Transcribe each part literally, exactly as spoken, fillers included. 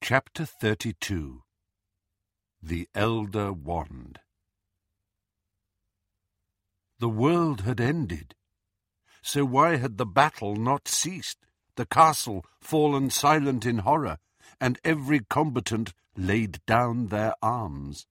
Chapter thirty-two. The Elder Wand. The world had ended. So why had the battle not ceased, the castle fallen silent in horror, and every combatant laid down their arms?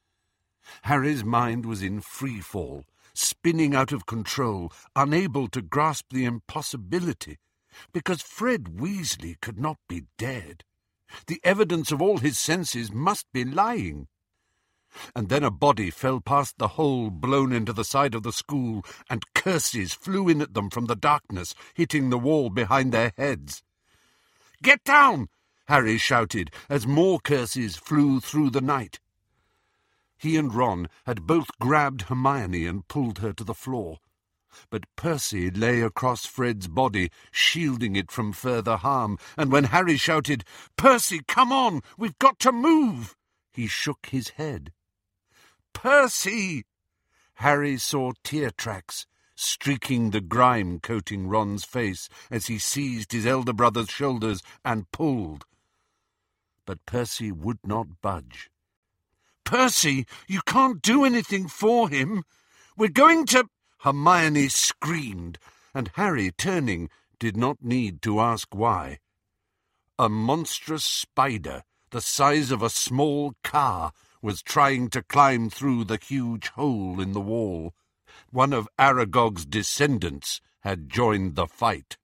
Harry's mind was in free fall, spinning out of control, unable to grasp the impossibility, because Fred Weasley could not be dead. The evidence of all his senses must be lying. And then a body fell past the hole blown into the side of the school, and curses flew in at them from the darkness, hitting the wall behind their heads. "Get down!" Harry shouted, as more curses flew through the night. He and Ron had both grabbed Hermione and pulled her to the floor. But Percy lay across Fred's body, shielding it from further harm, and when Harry shouted, "Percy, come on! We've got to move!" he shook his head. "Percy!" Harry saw tear tracks streaking the grime coating Ron's face as he seized his elder brother's shoulders and pulled. But Percy would not budge. "Percy, you can't do anything for him. We're going to—" Hermione screamed, and Harry, turning, did not need to ask why. A monstrous spider, the size of a small car, was trying to climb through the huge hole in the wall. One of Aragog's descendants had joined the fight.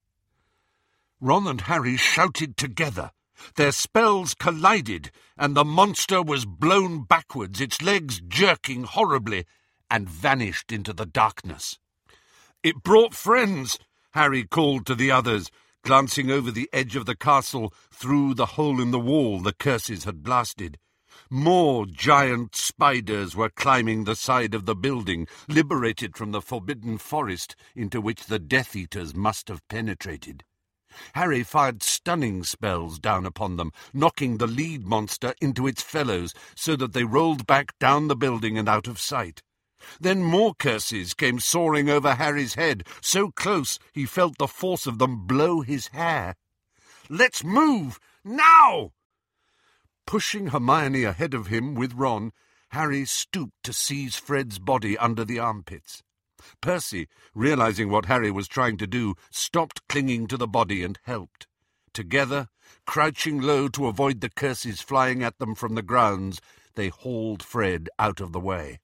Ron and Harry shouted together. Their spells collided, and the monster was blown backwards, its legs jerking horribly, and vanished into the darkness. "It brought friends," Harry called to the others, glancing over the edge of the castle through the hole in the wall the curses had blasted. More giant spiders were climbing the side of the building, liberated from the forbidden forest into which the Death Eaters must have penetrated. Harry fired stunning spells down upon them, knocking the lead monster into its fellows so that they rolled back down the building and out of sight. Then more curses came soaring over Harry's head, so close he felt the force of them blow his hair. "Let's move! Now!" Pushing Hermione ahead of him with Ron, Harry stooped to seize Fred's body under the armpits. Percy, realizing what Harry was trying to do, stopped clinging to the body and helped. Together, crouching low to avoid the curses flying at them from the grounds, they hauled Fred out of the way.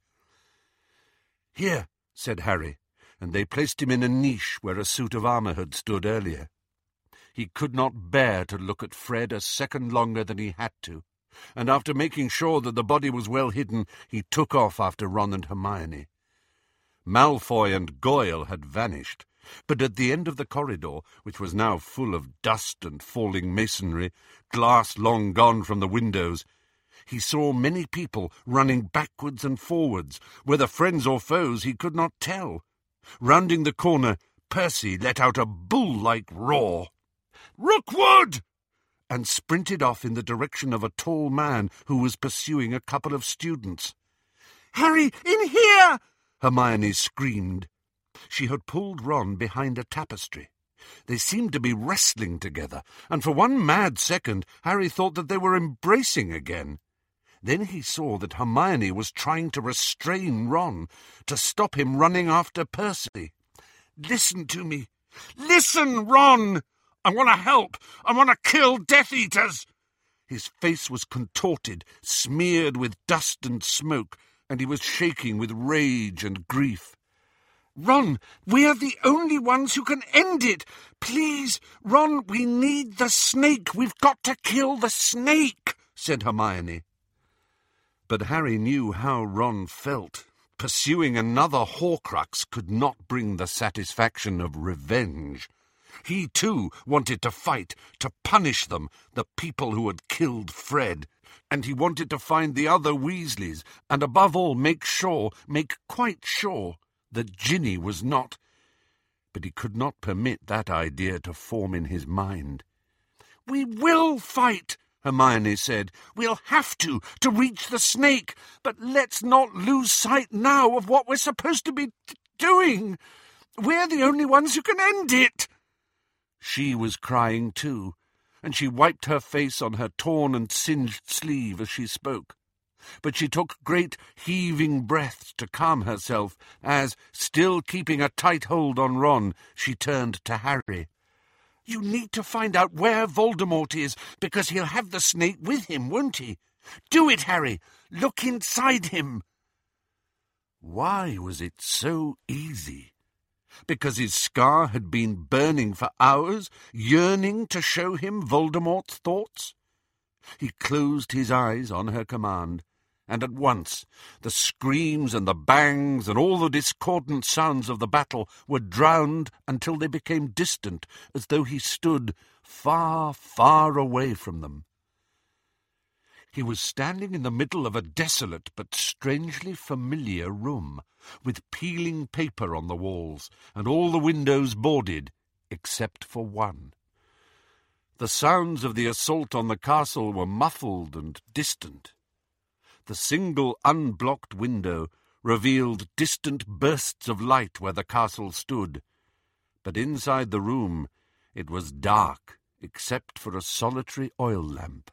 "Here," said Harry, and they placed him in a niche where a suit of armour had stood earlier. He could not bear to look at Fred a second longer than he had to, and after making sure that the body was well hidden, he took off after Ron and Hermione. Malfoy and Goyle had vanished, but at the end of the corridor, which was now full of dust and falling masonry, glass long gone from the windows, he saw many people running backwards and forwards, whether friends or foes he could not tell. Rounding the corner, Percy let out a bull-like roar. "Rookwood!" and sprinted off in the direction of a tall man who was pursuing a couple of students. "Harry, in here!" Hermione screamed. She had pulled Ron behind a tapestry. They seemed to be wrestling together, and for one mad second Harry thought that they were embracing again. Then he saw that Hermione was trying to restrain Ron, to stop him running after Percy. "Listen to me. Listen, Ron! I want to help. I want to kill Death Eaters." His face was contorted, smeared with dust and smoke, and he was shaking with rage and grief. "Ron, we are the only ones who can end it. Please, Ron, we need the snake. We've got to kill the snake," said Hermione. But Harry knew how Ron felt. Pursuing another Horcrux could not bring the satisfaction of revenge. He, too, wanted to fight, to punish them, the people who had killed Fred. And he wanted to find the other Weasleys, and above all make sure, make quite sure, that Ginny was not. But he could not permit that idea to form in his mind. "We will fight," Hermione said. "We'll have to, to reach the snake. But let's not lose sight now of what we're supposed to be t- doing. We're the only ones who can end it." She was crying too, and she wiped her face on her torn and singed sleeve as she spoke. But she took great heaving breaths to calm herself as, still keeping a tight hold on Ron, she turned to Harry. "You need to find out where Voldemort is, because he'll have the snake with him, won't he? Do it, Harry! Look inside him!" Why was it so easy? Because his scar had been burning for hours, yearning to show him Voldemort's thoughts? He closed his eyes on her command, and at once the screams and the bangs and all the discordant sounds of the battle were drowned until they became distant, as though he stood far, far away from them. He was standing in the middle of a desolate but strangely familiar room, with peeling paper on the walls and all the windows boarded, except for one. The sounds of the assault on the castle were muffled and distant. The single unblocked window revealed distant bursts of light where the castle stood, but inside the room it was dark except for a solitary oil lamp.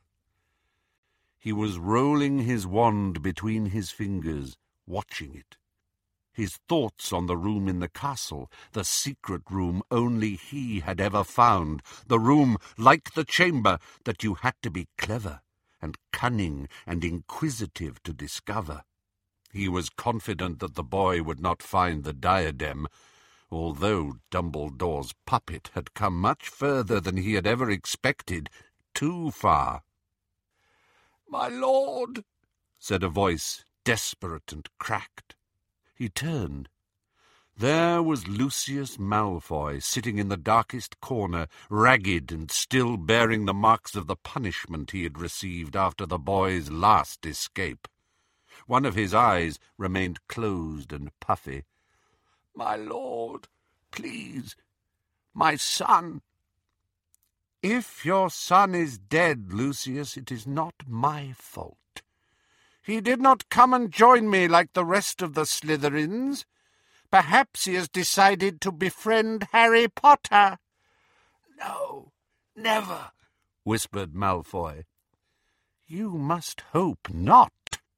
He was rolling his wand between his fingers, watching it. His thoughts on the room in the castle, the secret room only he had ever found, the room, like the chamber, that you had to be clever and cunning and inquisitive to discover. He was confident that the boy would not find the diadem, although Dumbledore's puppet had come much further than he had ever expected, too far. "My lord," said a voice, desperate and cracked. He turned. There was Lucius Malfoy, sitting in the darkest corner, ragged and still bearing the marks of the punishment he had received after the boy's last escape. One of his eyes remained closed and puffy. "My lord, please, my son." "If your son is dead, Lucius, it is not my fault. He did not come and join me like the rest of the Slytherins. Perhaps he has decided to befriend Harry Potter." "No, never," whispered Malfoy. "You must hope not."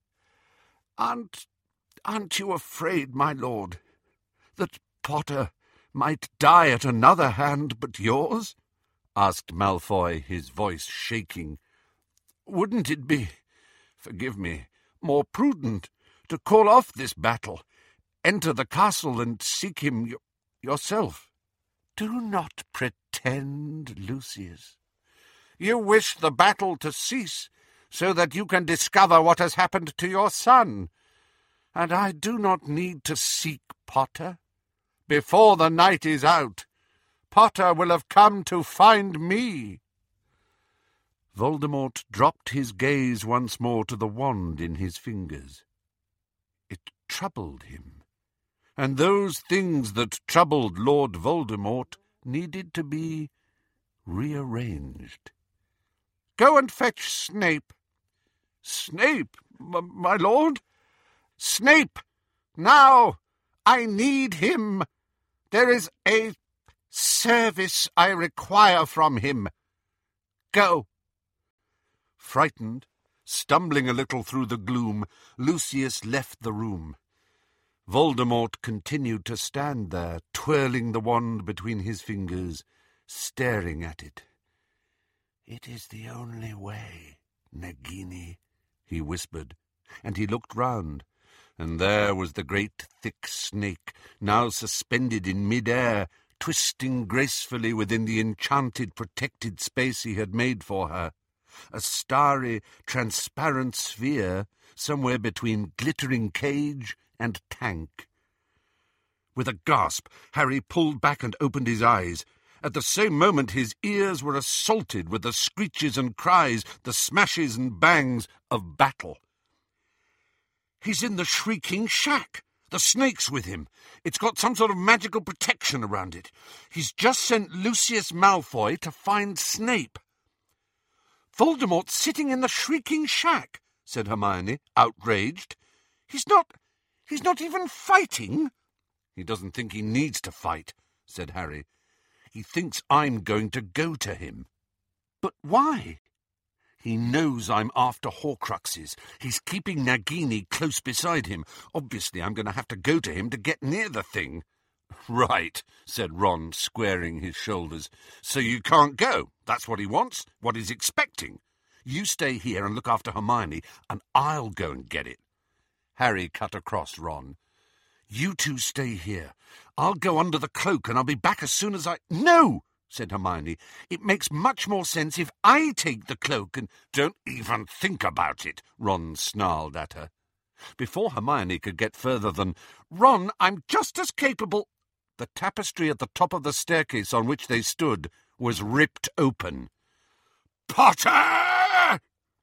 Aren't, aren't you afraid, my lord, that Potter might die at another hand but yours?" asked Malfoy, his voice shaking. "Wouldn't it be, forgive me, more prudent to call off this battle, enter the castle and seek him y- yourself?" "Do not pretend, Lucius. You wish the battle to cease so that you can discover what has happened to your son, and I do not need to seek Potter. Before the night is out, Potter will have come to find me." Voldemort dropped his gaze once more to the wand in his fingers. It troubled him, and those things that troubled Lord Voldemort needed to be rearranged. "Go and fetch Snape." "Snape, m- my lord?" "Snape! Now! I need him! There is a service I require from him. Go." Frightened, stumbling a little through the gloom, Lucius left the room. Voldemort continued to stand there, twirling the wand between his fingers, staring at it. "It is the only way, Nagini," he whispered, and he looked round, and there was the great thick snake, now suspended in mid-air, twisting gracefully within the enchanted protected space he had made for her, a starry, transparent sphere somewhere between glittering cage and tank. With a gasp, Harry pulled back and opened his eyes. At the same moment his ears were assaulted with the screeches and cries, the smashes and bangs of battle. "He's in the Shrieking Shack. The snake's with him. It's got some sort of magical protection around it. He's just sent Lucius Malfoy to find Snape." "Voldemort's sitting in the Shrieking Shack," said Hermione, outraged. He's not... he's not even fighting." "He doesn't think he needs to fight," said Harry. "He thinks I'm going to go to him." But why? He knows I'm after Horcruxes. He's keeping Nagini close beside him. Obviously, I'm going to have to go to him to get near the thing. Right, said Ron, squaring his shoulders. So you can't go. That's what he wants, what he's expecting. You stay here and look after Hermione, and I'll go and get it. Harry cut across Ron. You two stay here. I'll go under the cloak, and I'll be back as soon as I... No, said Hermione. It makes much more sense if I take the cloak and... Don't even think about it, Ron snarled at her. Before Hermione could get further than, Ron, I'm just as capable... The tapestry at the top of the staircase on which they stood was ripped open. Potter!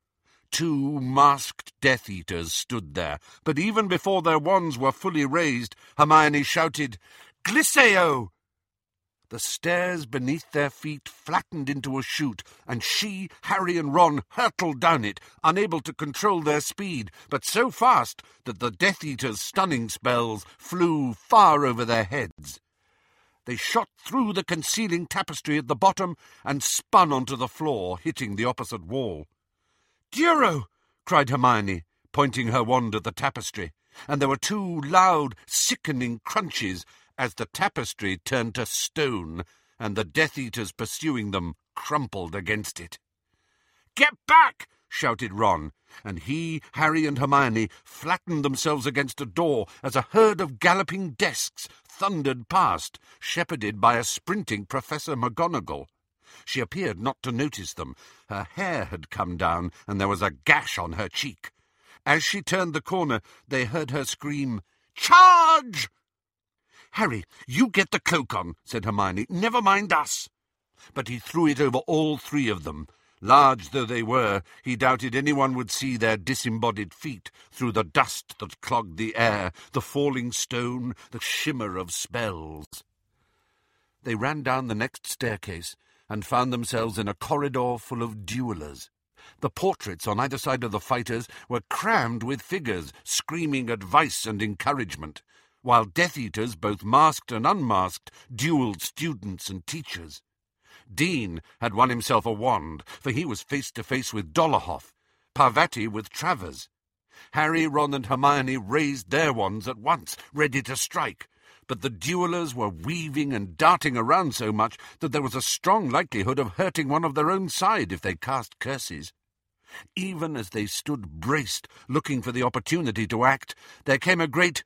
Two masked Death Eaters stood there, but even before their wands were fully raised, Hermione shouted, Gliseo! The stairs beneath their feet flattened into a chute, and she, Harry and Ron hurtled down it, unable to control their speed, but so fast that the Death Eaters' stunning spells flew far over their heads. They shot through the concealing tapestry at the bottom and spun onto the floor, hitting the opposite wall. Duro! Cried Hermione, pointing her wand at the tapestry, and there were two loud, sickening crunches as the tapestry turned to stone and the Death Eaters pursuing them crumpled against it. Get back! Shouted Ron, and he, Harry and Hermione flattened themselves against a door as a herd of galloping desks thundered past, shepherded by a sprinting Professor McGonagall. She appeared not to notice them. Her hair had come down, and there was a gash on her cheek. As she turned the corner, they heard her scream, Charge! Harry, you get the cloak on, said Hermione. Never mind us. But he threw it over all three of them. Large though they were, he doubted anyone would see their disembodied feet through the dust that clogged the air, the falling stone, the shimmer of spells. They ran down the next staircase and found themselves in a corridor full of duellers. The portraits on either side of the fighters were crammed with figures, screaming advice and encouragement, while Death Eaters, both masked and unmasked, duelled students and teachers. Dean had won himself a wand, for he was face-to-face with Dolohov, Parvati with Travers. Harry, Ron and Hermione raised their wands at once, ready to strike, but the duellers were weaving and darting around so much that there was a strong likelihood of hurting one of their own side if they cast curses. Even as they stood braced, looking for the opportunity to act, there came a great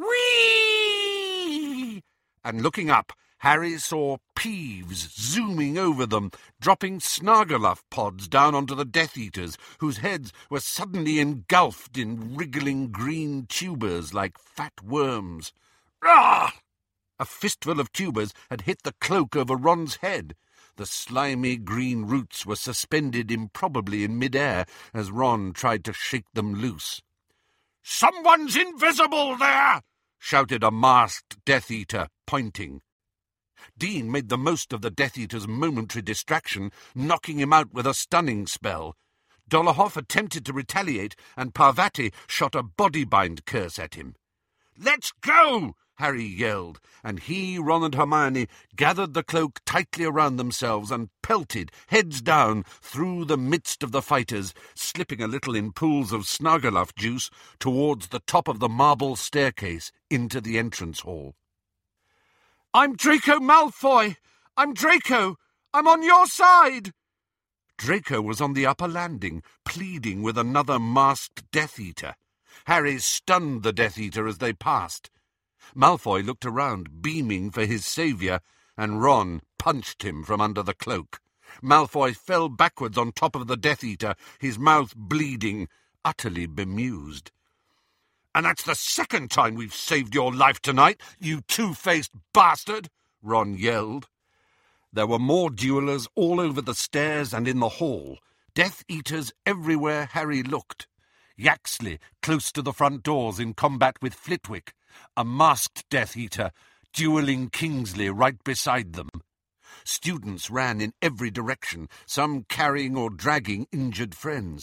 whee! And looking up, Harry saw Peeves zooming over them, dropping Snargaluff pods down onto the Death Eaters, whose heads were suddenly engulfed in wriggling green tubers like fat worms. Ah! A fistful of tubers had hit the cloak over Ron's head. The slimy green roots were suspended improbably in mid-air as Ron tried to shake them loose. "Someone's invisible there!" shouted a masked Death Eater, pointing. Dean made the most of the Death Eater's momentary distraction, knocking him out with a stunning spell. Dolohov attempted to retaliate, and Parvati shot a body-bind curse at him. "Let's go!" Harry yelled, and he, Ron and Hermione gathered the cloak tightly around themselves and pelted, heads down, through the midst of the fighters, slipping a little in pools of Snargaluff juice towards the top of the marble staircase into the entrance hall. "I'm Draco Malfoy! I'm Draco! I'm on your side!" Draco was on the upper landing, pleading with another masked Death Eater. Harry stunned the Death Eater as they passed. Malfoy looked around, beaming for his saviour, and Ron punched him from under the cloak. Malfoy fell backwards on top of the Death Eater, his mouth bleeding, utterly bemused. "And that's the second time we've saved your life tonight, you two-faced bastard!" Ron yelled. There were more duellers all over the stairs and in the hall, Death Eaters everywhere Harry looked. Yaxley close to the front doors in combat with Flitwick, a masked Death Eater duelling Kingsley right beside them. Students ran in every direction, some carrying or dragging injured friends.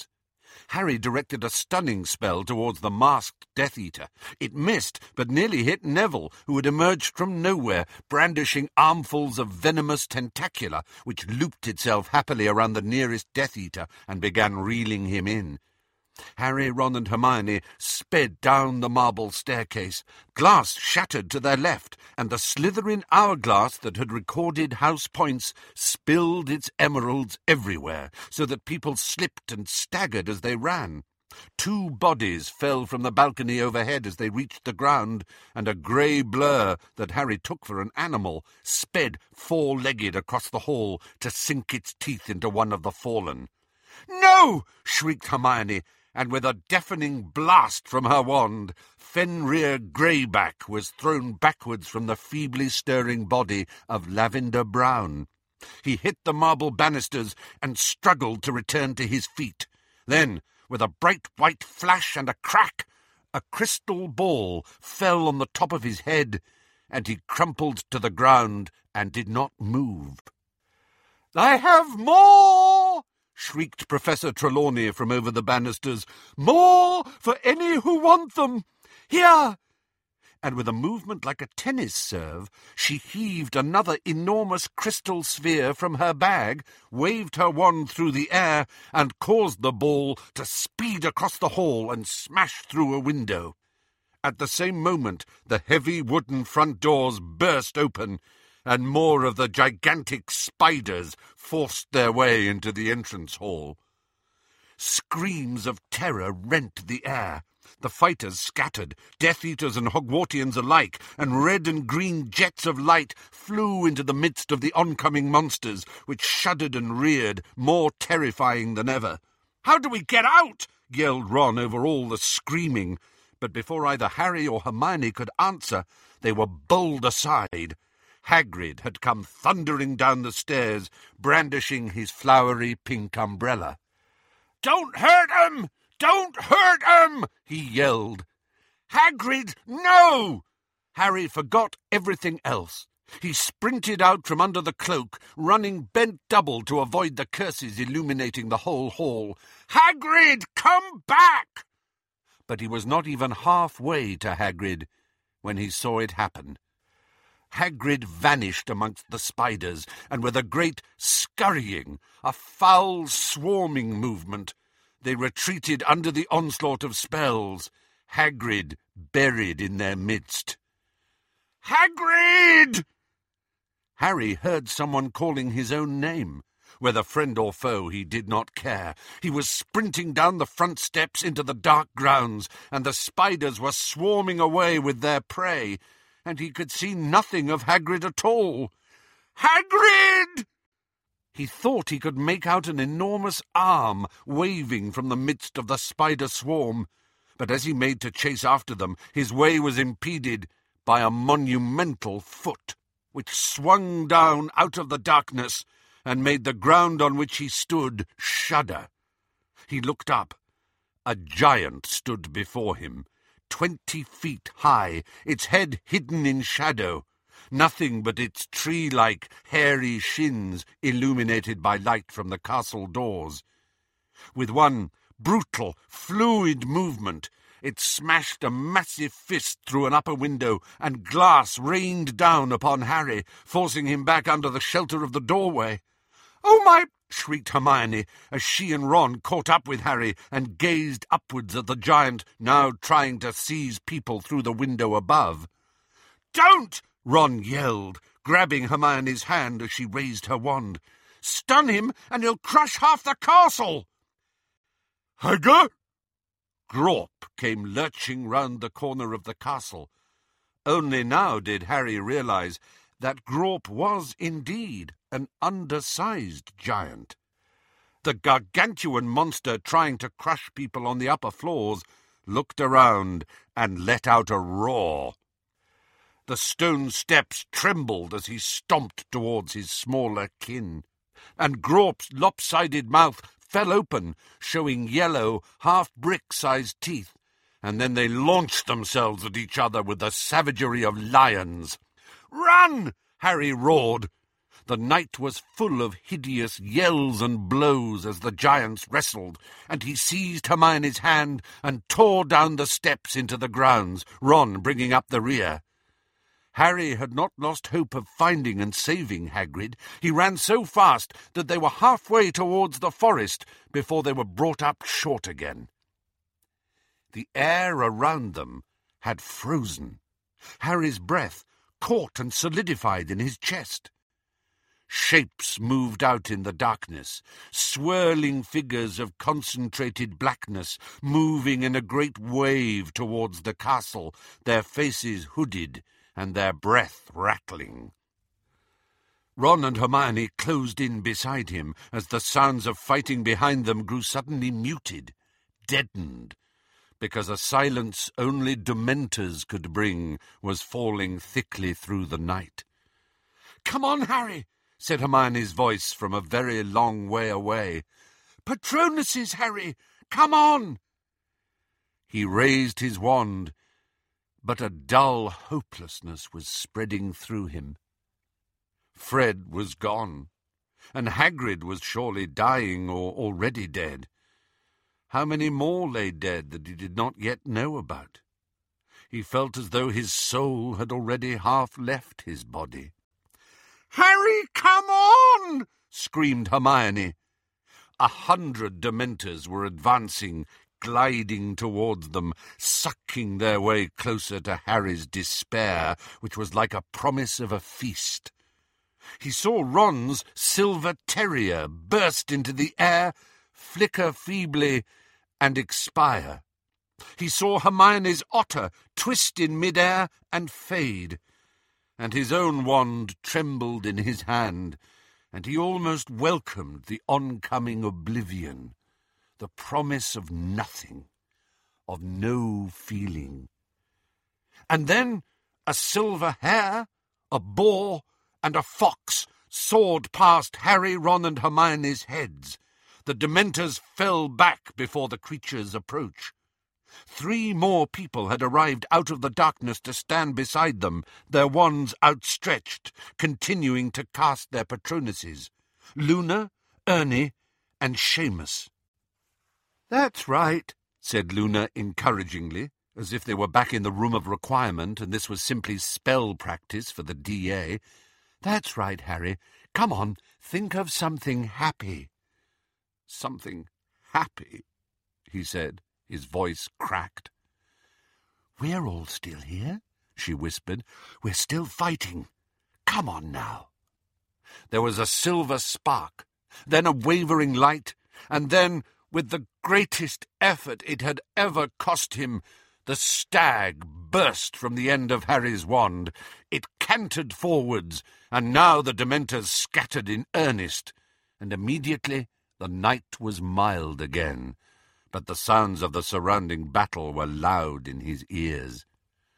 Harry directed a stunning spell towards the masked Death Eater. It missed, but nearly hit Neville, who had emerged from nowhere, brandishing armfuls of venomous tentacula, which looped itself happily around the nearest Death Eater and began reeling him in. Harry, Ron and Hermione sped down the marble staircase. Glass shattered to their left, and the Slytherin hourglass that had recorded house points spilled its emeralds everywhere, so that people slipped and staggered as they ran. Two bodies fell from the balcony overhead as they reached the ground, and a grey blur that Harry took for an animal sped four-legged across the hall to sink its teeth into one of the fallen. "No!" shrieked Hermione, and with a deafening blast from her wand, Fenrir Greyback was thrown backwards from the feebly stirring body of Lavender Brown. He hit the marble banisters and struggled to return to his feet. Then, with a bright white flash and a crack, a crystal ball fell on the top of his head, and he crumpled to the ground and did not move. "I have more!" shrieked Professor Trelawney from over the banisters. "More for any who want them! Here!" And with a movement like a tennis serve, she heaved another enormous crystal sphere from her bag, waved her wand through the air, and caused the ball to speed across the hall and smash through a window. At the same moment, the heavy wooden front doors burst open, and more of the gigantic spiders forced their way into the entrance hall. Screams of terror rent the air. The fighters scattered, Death Eaters and Hogwartians alike, and red and green jets of light flew into the midst of the oncoming monsters, which shuddered and reared, more terrifying than ever. "How do we get out?" yelled Ron over all the screaming. But before either Harry or Hermione could answer, they were bowled aside. Hagrid had come thundering down the stairs, brandishing his flowery pink umbrella. "Don't hurt him! Don't hurt him!" he yelled. "Hagrid, no!" Harry forgot everything else. He sprinted out from under the cloak, running bent double to avoid the curses illuminating the whole hall. "Hagrid, come back!" But he was not even halfway to Hagrid when he saw it happen. Hagrid vanished amongst the spiders, and with a great scurrying, a foul swarming movement, they retreated under the onslaught of spells, Hagrid buried in their midst. "Hagrid!" Harry heard someone calling his own name. Whether friend or foe, he did not care. He was sprinting down the front steps into the dark grounds, and the spiders were swarming away with their prey, and he could see nothing of Hagrid at all. "Hagrid!" He thought he could make out an enormous arm waving from the midst of the spider swarm, but as he made to chase after them, his way was impeded by a monumental foot, which swung down out of the darkness and made the ground on which he stood shudder. He looked up. A giant stood before him, twenty feet high, its head hidden in shadow, nothing but its tree-like, hairy shins illuminated by light from the castle doors. With one brutal, fluid movement, it smashed a massive fist through an upper window, and glass rained down upon Harry, forcing him back under the shelter of the doorway. "Oh, my!" shrieked Hermione, as she and Ron caught up with Harry and gazed upwards at the giant, now trying to seize people through the window above. "Don't!" Ron yelled, grabbing Hermione's hand as she raised her wand. "Stun him, and he'll crush half the castle!" "Hagrid!" Grawp came lurching round the corner of the castle. Only now did Harry realise that Grawp was indeed an undersized giant. The gargantuan monster trying to crush people on the upper floors looked around and let out a roar. The stone steps trembled as he stomped towards his smaller kin, and Grawp's lopsided mouth fell open, showing yellow, half-brick-sized teeth, and then they launched themselves at each other with the savagery of lions. "Run!" Harry roared. The night was full of hideous yells and blows as the giants wrestled, and he seized Hermione's hand and tore down the steps into the grounds, Ron bringing up the rear. Harry had not lost hope of finding and saving Hagrid. He ran so fast that they were halfway towards the forest before they were brought up short again. The air around them had frozen. Harry's breath caught and solidified in his chest. Shapes moved out in the darkness, swirling figures of concentrated blackness, moving in a great wave towards the castle, their faces hooded and their breath rattling. Ron and Hermione closed in beside him as the sounds of fighting behind them grew suddenly muted, deadened, because a silence only Dementors could bring was falling thickly through the night. "Come on, Harry," said Hermione's voice from a very long way away. "Patronuses, Harry! Come on!" He raised his wand, but a dull hopelessness was spreading through him. Fred was gone, and Hagrid was surely dying or already dead. How many more lay dead that he did not yet know about? He felt as though his soul had already half left his body. "Harry, come on!" screamed Hermione. A hundred Dementors were advancing, gliding towards them, sucking their way closer to Harry's despair, which was like a promise of a feast. He saw Ron's silver terrier burst into the air, flicker feebly, and expire. He saw Hermione's otter twist in mid-air and fade, and his own wand trembled in his hand, and he almost welcomed the oncoming oblivion, the promise of nothing, of no feeling. And then a silver hare, a boar, and a fox soared past Harry, Ron, and Hermione's heads. The Dementors fell back before the creature's approach. Three more people had arrived out of the darkness to stand beside them, their wands outstretched, continuing to cast their patronuses. Luna, Ernie, and Seamus. "That's right," said Luna encouragingly, as if they were back in the room of requirement and this was simply spell practice for the D A. "That's right, Harry. Come on, think of something happy." "Something happy," he said, his voice cracked. "We're all still here," she whispered. "We're still fighting. Come on now." There was a silver spark, then a wavering light, and then, with the greatest effort it had ever cost him, the stag burst from the end of Harry's wand. It cantered forwards, and now the Dementors scattered in earnest, and immediately the night was mild again, but the sounds of the surrounding battle were loud in his ears.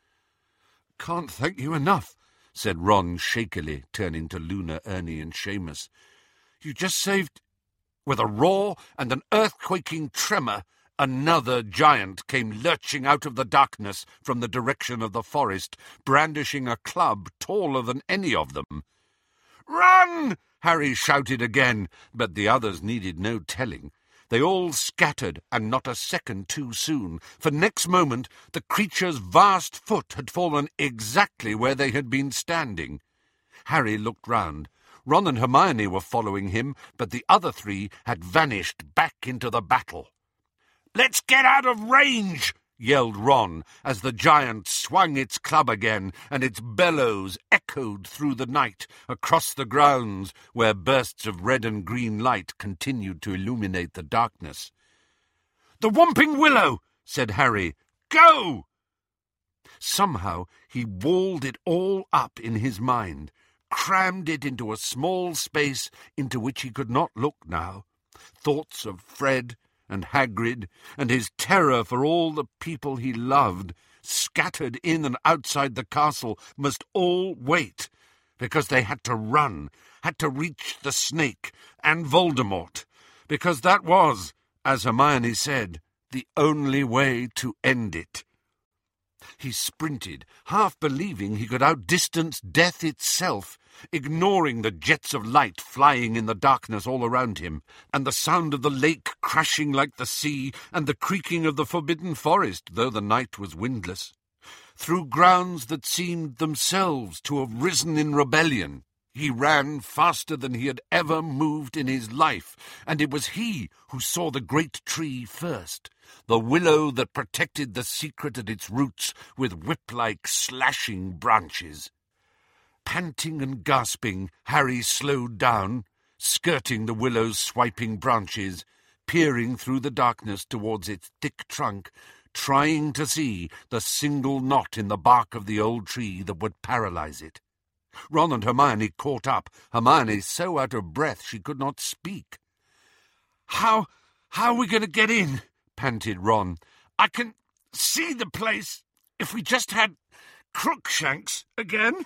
"Can't thank you enough," said Ron shakily, turning to Luna, Ernie, and Seamus. "You just saved—" With a roar and an earthquaking tremor, another giant came lurching out of the darkness from the direction of the forest, brandishing a club taller than any of them. "Run!" Harry shouted again, but the others needed no telling. They all scattered, and not a second too soon, for next moment the creature's vast foot had fallen exactly where they had been standing. Harry looked round. Ron and Hermione were following him, but the other three had vanished back into the battle. "Let's get out of range!" yelled Ron, as the giant swung its club again, and its bellows echoed through the night, across the grounds, where bursts of red and green light continued to illuminate the darkness. "The Whomping Willow!" said Harry. "Go!" Somehow he walled it all up in his mind, crammed it into a small space into which he could not look now. Thoughts of Fred and Hagrid, and his terror for all the people he loved, scattered in and outside the castle, must all wait, because they had to run, had to reach the snake and Voldemort, because that was, as Hermione said, the only way to end it. He sprinted, half believing he could outdistance death itself, ignoring the jets of light flying in the darkness all around him, and the sound of the lake crashing like the sea, and the creaking of the forbidden forest, though the night was windless. Through grounds that seemed themselves to have risen in rebellion, he ran faster than he had ever moved in his life, and it was he who saw the great tree first, the willow that protected the secret at its roots with whip-like slashing branches. Panting and gasping, Harry slowed down, skirting the willow's swiping branches, peering through the darkness towards its thick trunk, trying to see the single knot in the bark of the old tree that would paralyze it. Ron and Hermione caught up, Hermione so out of breath she could not speak. How, how are we going to get in? Panted Ron. I can see the place if we just had Crookshanks again.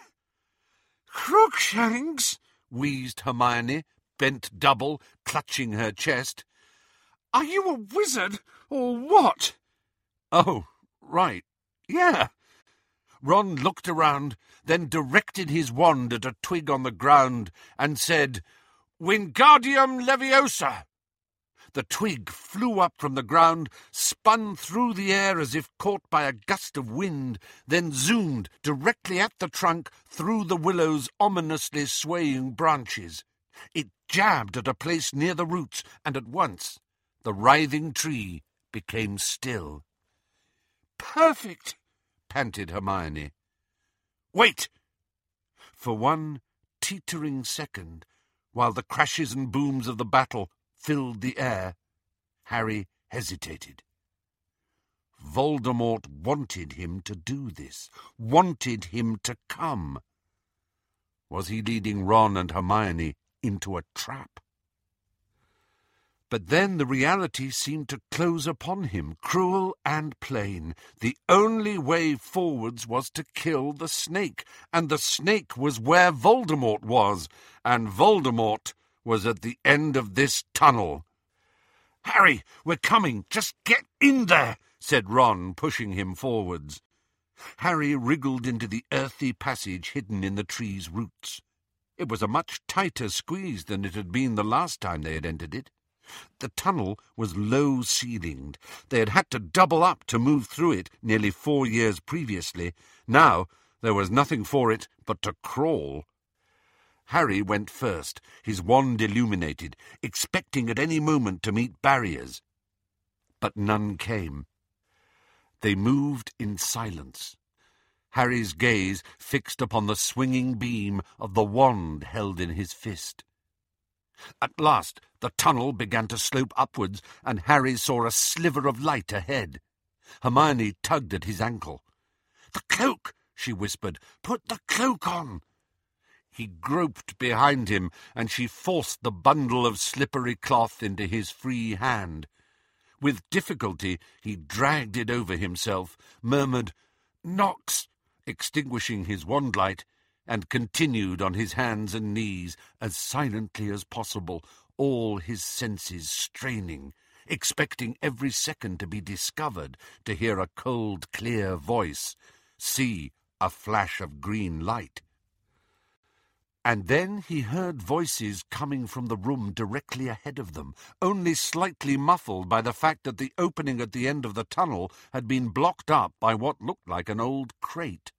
Crookshanks? Wheezed Hermione, bent double, clutching her chest. Are you a wizard, or what? Oh, right, yeah. Ron looked around, then directed his wand at a twig on the ground and said, Wingardium Leviosa! The twig flew up from the ground, spun through the air as if caught by a gust of wind, then zoomed directly at the trunk through the willow's ominously swaying branches. It jabbed at a place near the roots, and at once the writhing tree became still. Perfect! Panted Hermione. Wait! For one teetering second, while the crashes and booms of the battle filled the air, Harry hesitated. Voldemort wanted him to do this, wanted him to come. Was he leading Ron and Hermione into a trap? But then the reality seemed to close upon him, cruel and plain. The only way forwards was to kill the snake, and the snake was where Voldemort was, and Voldemort was at the end of this tunnel. Harry, we're coming. Just get in there, said Ron, pushing him forwards. Harry wriggled into the earthy passage hidden in the tree's roots. It was a much tighter squeeze than it had been the last time they had entered it. The tunnel was low-ceilinged. They had had to double up to move through it nearly four years previously. Now there was nothing for it but to crawl. Harry went first, his wand illuminated, expecting at any moment to meet barriers. But none came. They moved in silence, Harry's gaze fixed upon the swinging beam of the wand held in his fist. At last the tunnel began to slope upwards, and Harry saw a sliver of light ahead. Hermione tugged at his ankle. "The cloak!" she whispered. "Put the cloak on!" He groped behind him, and she forced the bundle of slippery cloth into his free hand. With difficulty he dragged it over himself, murmured, "Nox," extinguishing his wand light, and continued on his hands and knees as silently as possible, all his senses straining, expecting every second to be discovered, to hear a cold, clear voice, see a flash of green light. And then he heard voices coming from the room directly ahead of them, only slightly muffled by the fact that the opening at the end of the tunnel had been blocked up by what looked like an old crate.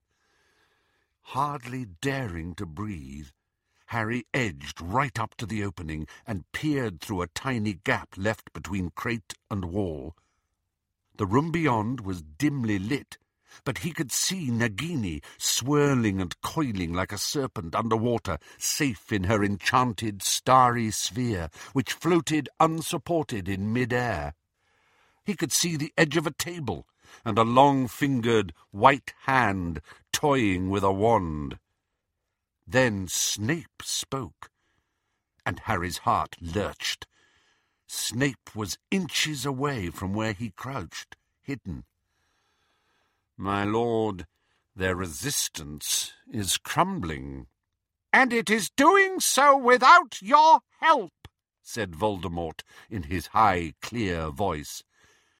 Hardly daring to breathe, Harry edged right up to the opening and peered through a tiny gap left between crate and wall. The room beyond was dimly lit, but he could see Nagini swirling and coiling like a serpent underwater, safe in her enchanted starry sphere, which floated unsupported in mid-air. He could see the edge of a table, and a long-fingered white hand toying with a wand. Then Snape spoke, and Harry's heart lurched. Snape was inches away from where he crouched, hidden. "My lord, their resistance is crumbling." "And it is doing so without your help," said Voldemort in his high, clear voice.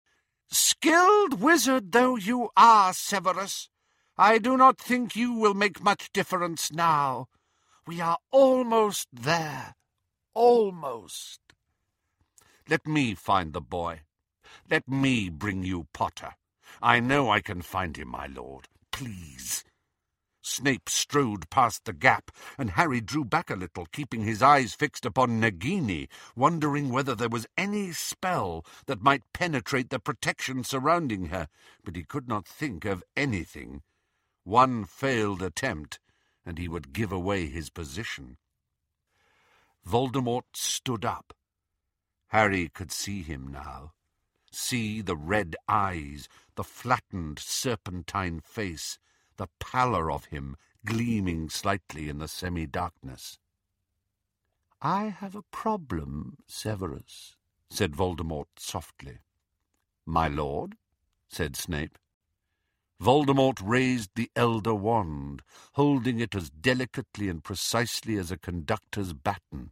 Skilled wizard though you are, Severus, I do not think you will make much difference now. We are almost there. Almost. Let me find the boy. Let me bring you Potter. I know I can find him, my lord. Please. Snape strode past the gap, and Harry drew back a little, keeping his eyes fixed upon Nagini, wondering whether there was any spell that might penetrate the protection surrounding her, but he could not think of anything. One failed attempt, and he would give away his position. Voldemort stood up. Harry could see him now. See the red eyes, the flattened serpentine face, the pallor of him gleaming slightly in the semi-darkness. "I have a problem, Severus," said Voldemort softly. "My lord?" said Snape. Voldemort raised the elder wand, holding it as delicately and precisely as a conductor's baton.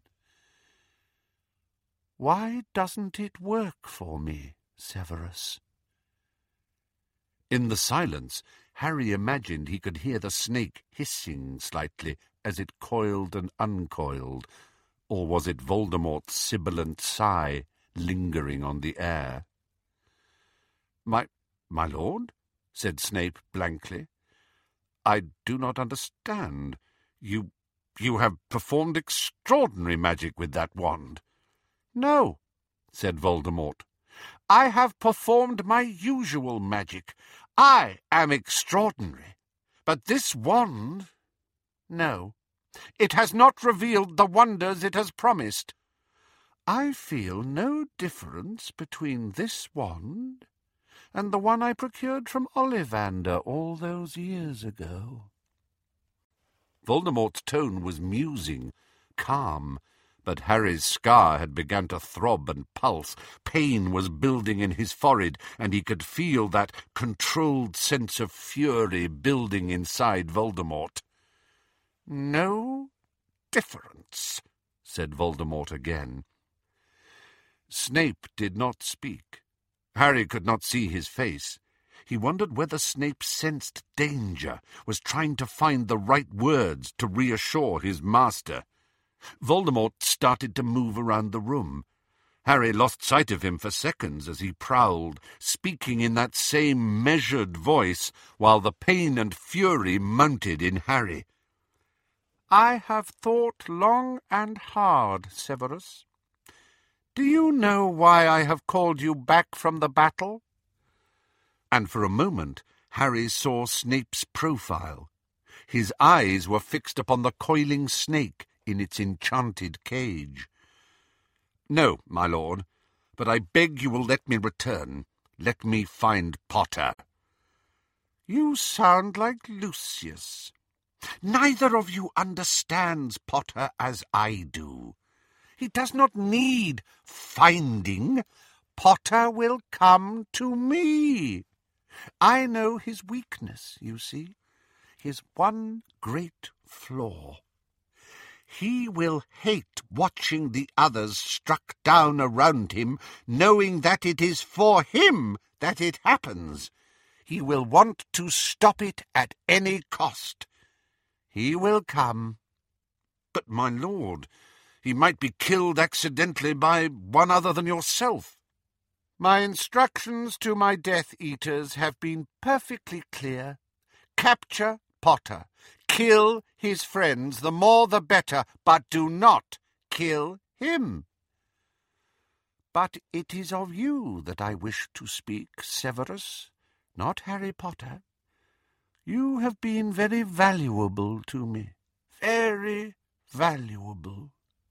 "Why doesn't it work for me, Severus?" In the silence, Harry imagined he could hear the snake hissing slightly as it coiled and uncoiled, or was it Voldemort's sibilant sigh lingering on the air? My, my lord?" said Snape blankly. "I do not understand. You, you have performed extraordinary magic with that wand." "No," said Voldemort. "I have performed my usual magic. I am extraordinary. But this wand, no, it has not revealed the wonders it has promised. I feel no difference between this wand and the one I procured from Ollivander all those years ago." Voldemort's tone was musing, calm, but Harry's scar had begun to throb and pulse. Pain was building in his forehead, and he could feel that controlled sense of fury building inside Voldemort. "No difference," said Voldemort again. Snape did not speak. Harry could not see his face. He wondered whether Snape sensed danger, was trying to find the right words to reassure his master. Voldemort started to move around the room. Harry lost sight of him for seconds as he prowled, speaking in that same measured voice, while the pain and fury mounted in Harry. "I have thought long and hard, Severus. Do you know why I have called you back from the battle?" And for a moment Harry saw Snape's profile. His eyes were fixed upon the coiling snake in its enchanted cage. "No, my lord, but I beg you will let me return. Let me find Potter." "You sound like Lucius. Neither of you understands Potter as I do. He does not need finding. Potter will come to me. I know his weakness, you see, his one great flaw. He will hate watching the others struck down around him, knowing that it is for him that it happens. He will want to stop it at any cost. He will come." "But, my lord, he might be killed accidentally by one other than yourself." "My instructions to my Death Eaters have been perfectly clear. Capture Potter. Kill his friends, the more the better, but do not kill him." "But it is of you that I wish to speak, Severus, not Harry Potter. You have been very valuable to me, very valuable."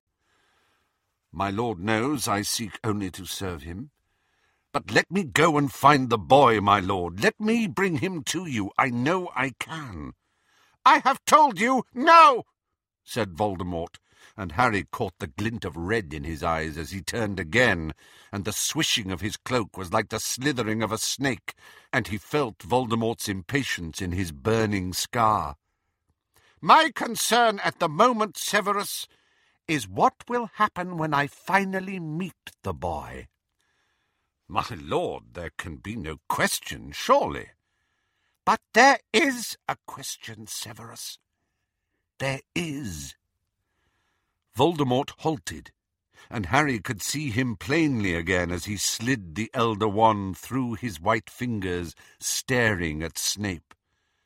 "My lord knows I seek only to serve him. But let me go and find the boy, my lord. Let me bring him to you. I know I can." "I have told you no," said Voldemort, and Harry caught the glint of red in his eyes as he turned again, and the swishing of his cloak was like the slithering of a snake, and he felt Voldemort's impatience in his burning scar. "My concern at the moment, Severus, is what will happen when I finally meet the boy." My lord, there can be no question, surely. But there is a question, Severus. There is. Voldemort halted, and Harry could see him plainly again as he slid the Elder Wand through his white fingers, staring at Snape.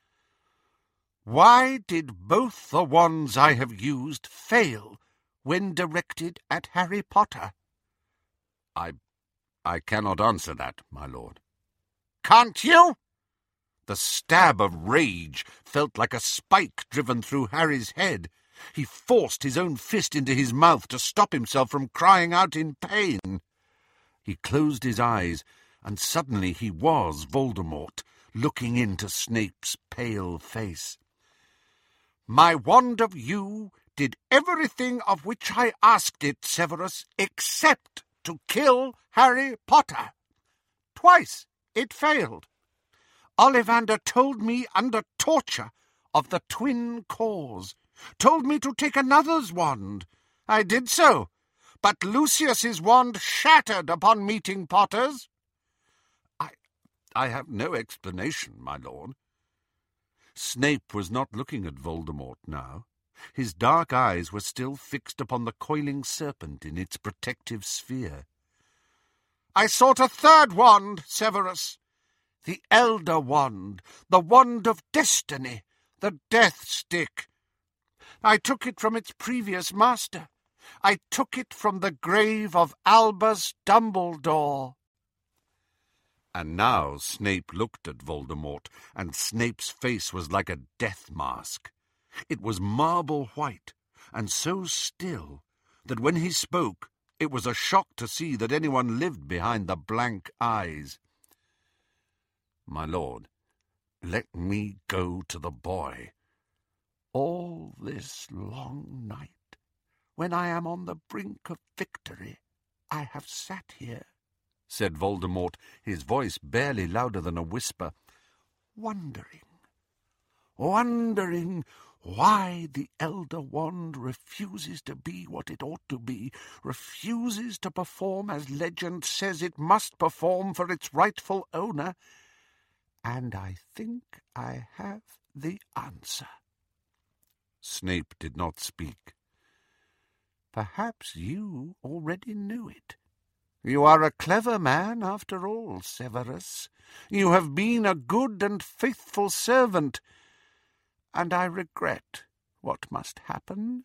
Why did both the wands I have used fail when directed at Harry Potter? I... I cannot answer that, my lord. Can't you? The stab of rage felt like a spike driven through Harry's head. He forced his own fist into his mouth to stop himself from crying out in pain. He closed his eyes, and suddenly he was Voldemort, looking into Snape's pale face. My wand of yew did everything of which I asked it, Severus, except to kill Harry Potter. Twice it failed. Ollivander told me under torture of the twin cause, told me to take another's wand. I did so, but Lucius's wand shattered upon meeting Potter's. I, I have no explanation, my lord. Snape was not looking at Voldemort now. His dark eyes were still fixed upon the coiling serpent in its protective sphere. I sought a third wand, Severus. The Elder Wand, the Wand of Destiny, the Death Stick. I took it from its previous master. I took it from the grave of Albus Dumbledore. And now Snape looked at Voldemort, and Snape's face was like a death mask. It was marble white, and so still, that when he spoke, it was a shock to see that anyone lived behind the blank eyes. My lord, let me go to the boy. All this long night, when I am on the brink of victory, I have sat here, said Voldemort, his voice barely louder than a whisper, wondering, wondering why the Elder Wand refuses to be what it ought to be, refuses to perform as legend says it must perform for its rightful owner, and I think I have the answer. Snape did not speak. Perhaps you already knew it. You are a clever man, after all, Severus. You have been a good and faithful servant, and I regret what must happen.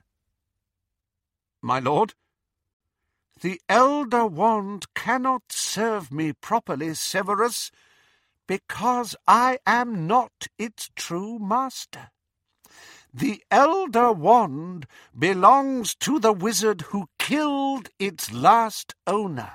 My lord, the Elder Wand cannot serve me properly, Severus, because I am not its true master. The Elder Wand belongs to the wizard who killed its last owner.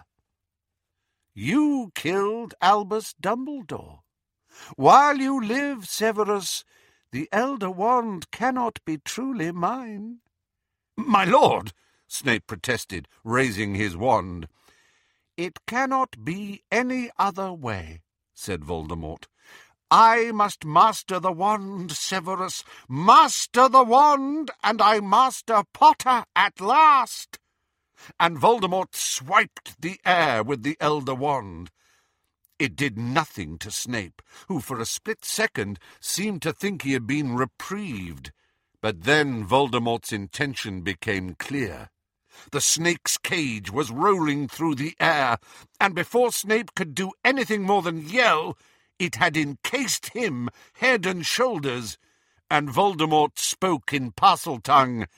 You killed Albus Dumbledore. While you live, Severus, the Elder Wand cannot be truly mine. My lord, Snape protested, raising his wand. It cannot be any other way, said Voldemort. I must master the wand, Severus, master the wand, and I master Potter at last. And Voldemort swiped the air with the Elder Wand. It did nothing to Snape, who for a split second seemed to think he had been reprieved. But then Voldemort's intention became clear. The snake's cage was rolling through the air, and before Snape could do anything more than yell, it had encased him head and shoulders, and Voldemort spoke in Parseltongue,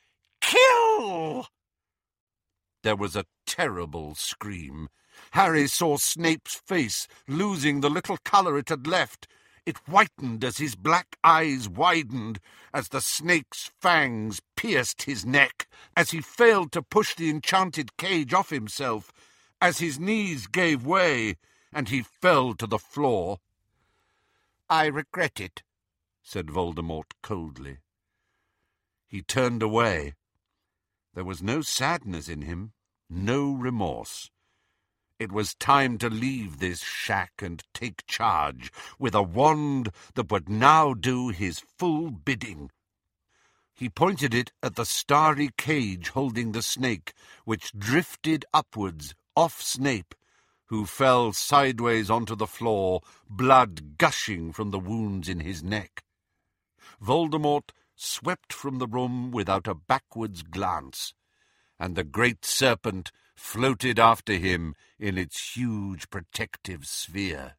"Kill!" There was a terrible scream. Harry saw Snape's face losing the little colour it had left. It whitened as his black eyes widened, as the snake's fangs pierced his neck, as he failed to push the enchanted cage off himself, as his knees gave way, and he fell to the floor. "I regret it," said Voldemort coldly. He turned away. There was no sadness in him, no remorse. It was time to leave this shack and take charge, with a wand that would now do his full bidding. He pointed it at the starry cage holding the snake, which drifted upwards, off Snape, who fell sideways onto the floor, blood gushing from the wounds in his neck. Voldemort swept from the room without a backwards glance, and the great serpent floated after him in its huge protective sphere.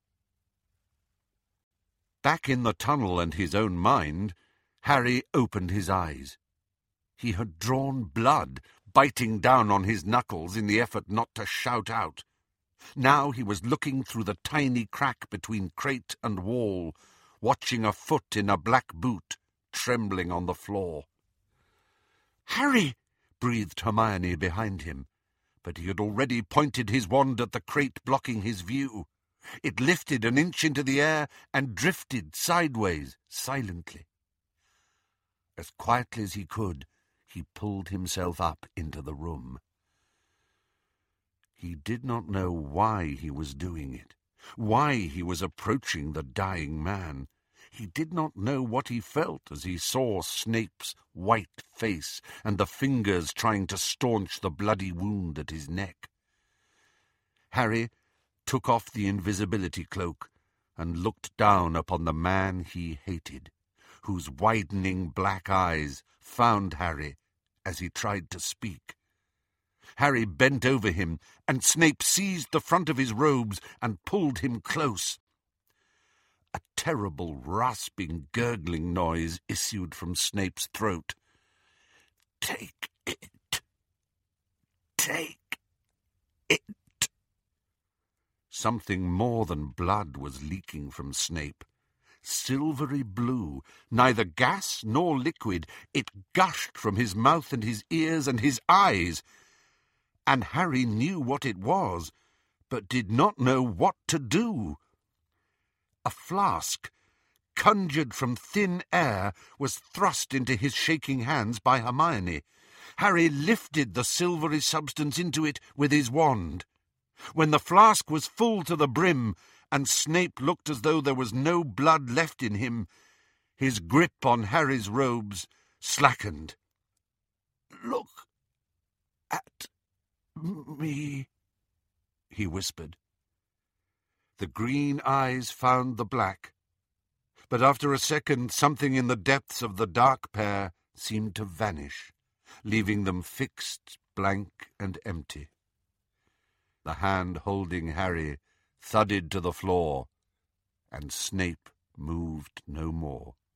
Back in the tunnel and his own mind, Harry opened his eyes. He had drawn blood, biting down on his knuckles in the effort not to shout out. Now he was looking through the tiny crack between crate and wall, watching a foot in a black boot trembling on the floor. "Harry!" breathed Hermione behind him, but he had already pointed his wand at the crate blocking his view. It lifted an inch into the air and drifted sideways, silently. As quietly as he could, he pulled himself up into the room. He did not know why he was doing it, why he was approaching the dying man. He did not know what he felt as he saw Snape's white face and the fingers trying to staunch the bloody wound at his neck. Harry took off the invisibility cloak and looked down upon the man he hated, whose widening black eyes found Harry as he tried to speak. Harry bent over him, and Snape seized the front of his robes and pulled him close. A terrible, rasping, gurgling noise issued from Snape's throat. "Take it! Take it!" Something more than blood was leaking from Snape. Silvery blue, neither gas nor liquid, it gushed from his mouth and his ears and his eyes. And Harry knew what it was, but did not know what to do. A flask, conjured from thin air, was thrust into his shaking hands by Hermione. Harry lifted the silvery substance into it with his wand. When the flask was full to the brim, and Snape looked as though there was no blood left in him, his grip on Harry's robes slackened. "Look at me," he whispered. The green eyes found the black, but after a second something in the depths of the dark pair seemed to vanish, leaving them fixed, blank, and empty. The hand holding Harry thudded to the floor, and Snape moved no more.